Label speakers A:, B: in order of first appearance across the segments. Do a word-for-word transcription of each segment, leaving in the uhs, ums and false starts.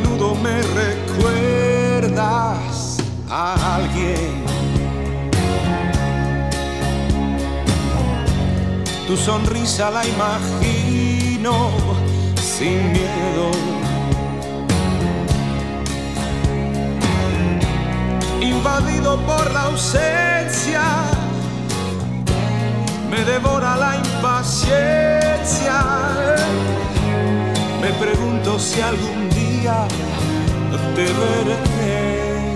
A: menudo me recuerdas a alguien. Tu sonrisa la imagino sin miedo. Invadido por la ausencia, me devora la impaciencia. Me pregunto si algún día te veré.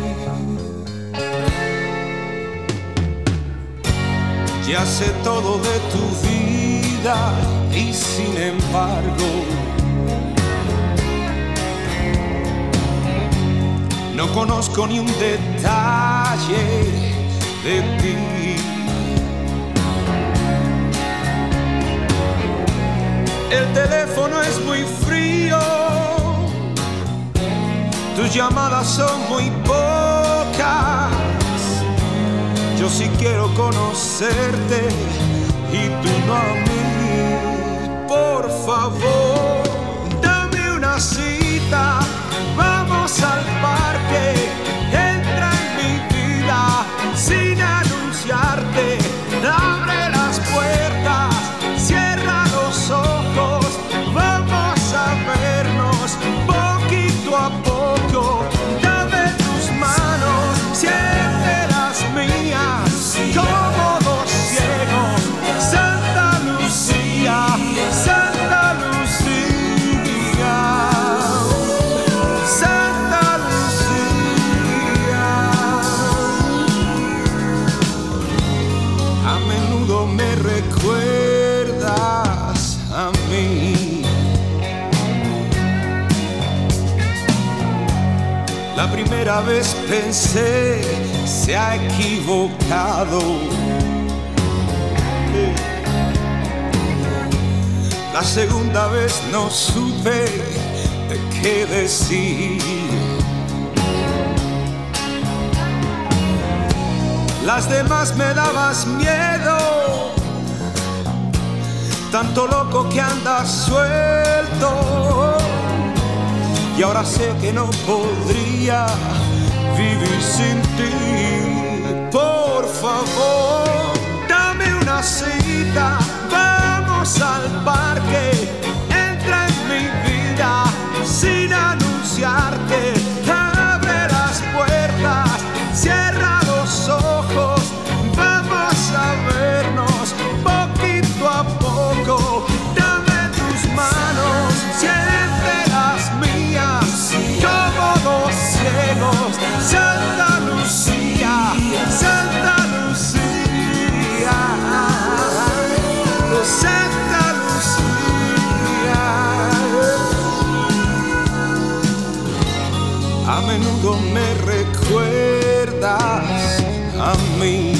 A: Ya sé todo de tu vida y sin embargo no conozco ni un detalle de ti. El teléfono es muy frío, tus llamadas son muy pocas. Yo sí quiero conocerte y tú no a mí. Por favor, dame una cita, vamos al parque. Entra en mi vida sin anunciarte. Abre las puertas, cierra los ojos. Vamos a vernos poquito a poco. Dame tus manos, siente las mías, como dos ciegos. Santa Lucía, Santa Lucía, Santa Lucía. A menudo me recuerdas a mí. La primera vez pensé, se ha equivocado. La segunda vez no supe qué decir. Las demás me dabas miedo, tanto loco que andas suelto. Y ahora sé que no podría vivir sin ti. Por favor, dame una cita, vamos al parque. Entra en mi vida sin anunciarte. Abre las puertas, cierra los ojos. Vamos a vernos poquito a poco. Dame tus manos, siente las mías, como dos ciegos. Santa Lucía, Santa Lucía, Santa Lucía. A menudo me recuerdas a mí.